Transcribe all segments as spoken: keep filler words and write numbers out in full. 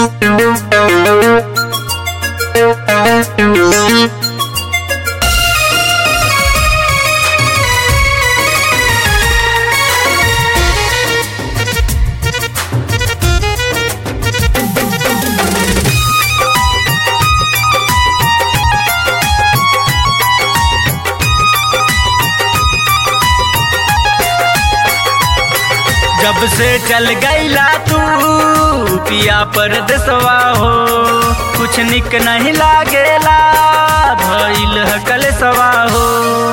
जब से चल गईला तू पिया परदेसवा हो, कुछ निक नहीं लागेला भइल हकल सवा हो,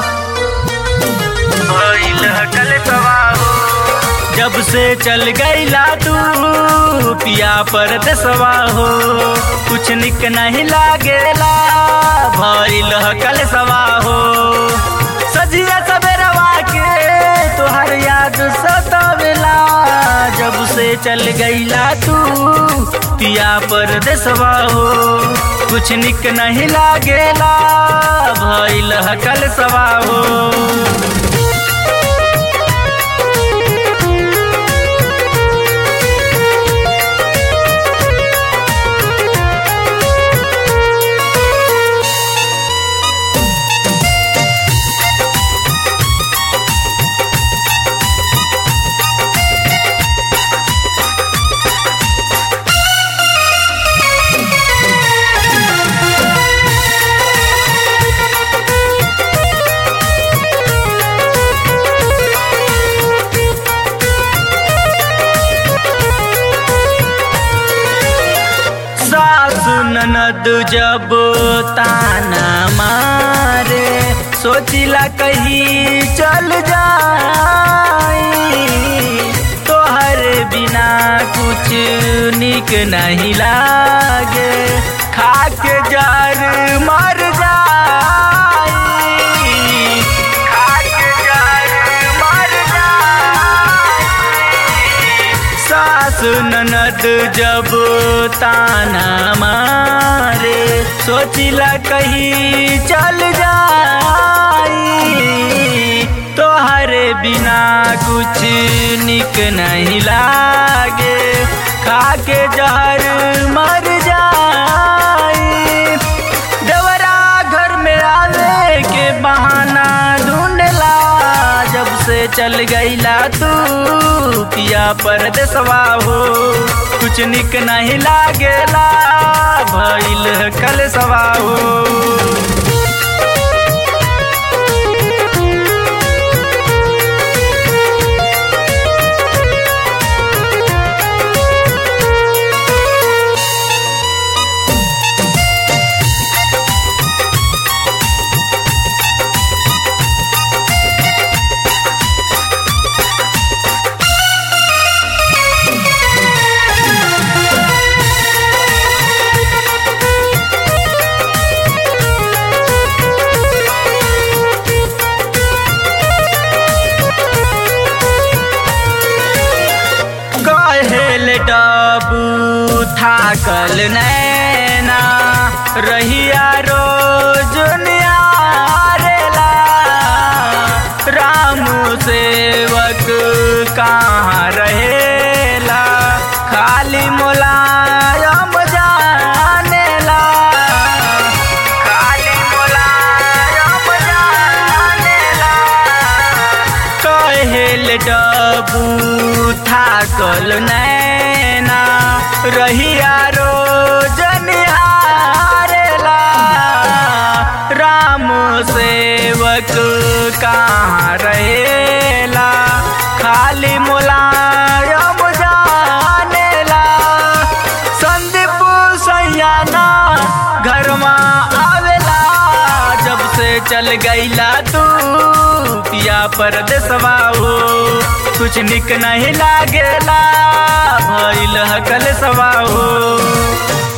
भइल हकल सवा हो। जब से चल गईला तू पिया परदेसवा हो, कुछ निक नहीं लागेला भइल हकल सवा हो। सजिया सबेरवा के तोहर याद सतावेला, जब से चल गईला तू पिया परदेसवा हो, कुछ निक नहीं लागेला भइल हकल सवा हो। ननद जब ताना मारे, सोचिला कहीं चल जाई, तोहर बिना कुछ निक नहीं लागे, खाके जार मर जाई, खाके जार मर जाई। सास ननद जब ताना मारे, सोचिला कहीं चल जाई, तोहरे बिना कुछ निक नहीं लागे, खाके जहर मर जाई। देवरा घर में आवे के बहाना ढूंढला, जब से चल गईला तू पिया परदेसवा हो, कुछ निक नहीं लागेला भइल हकल सवा हो। डबू थाकल नैना रहिया रोज नियारेला, राम सेवक कहाँ रहेला, खाली मुलायम जानेला, खाली मुलायम जानेला। कहेल डबू थाकल नैना रहिया रोज निहारेला, राम सेवक कहाँ रहेला, खाली मुलायम जानेला। संदीप सैयाना घर में आवेला, जब से चल गईला तू पिया परदेसवा हो, कुछ निक नहीं लागेला भइल हकल सवा हो।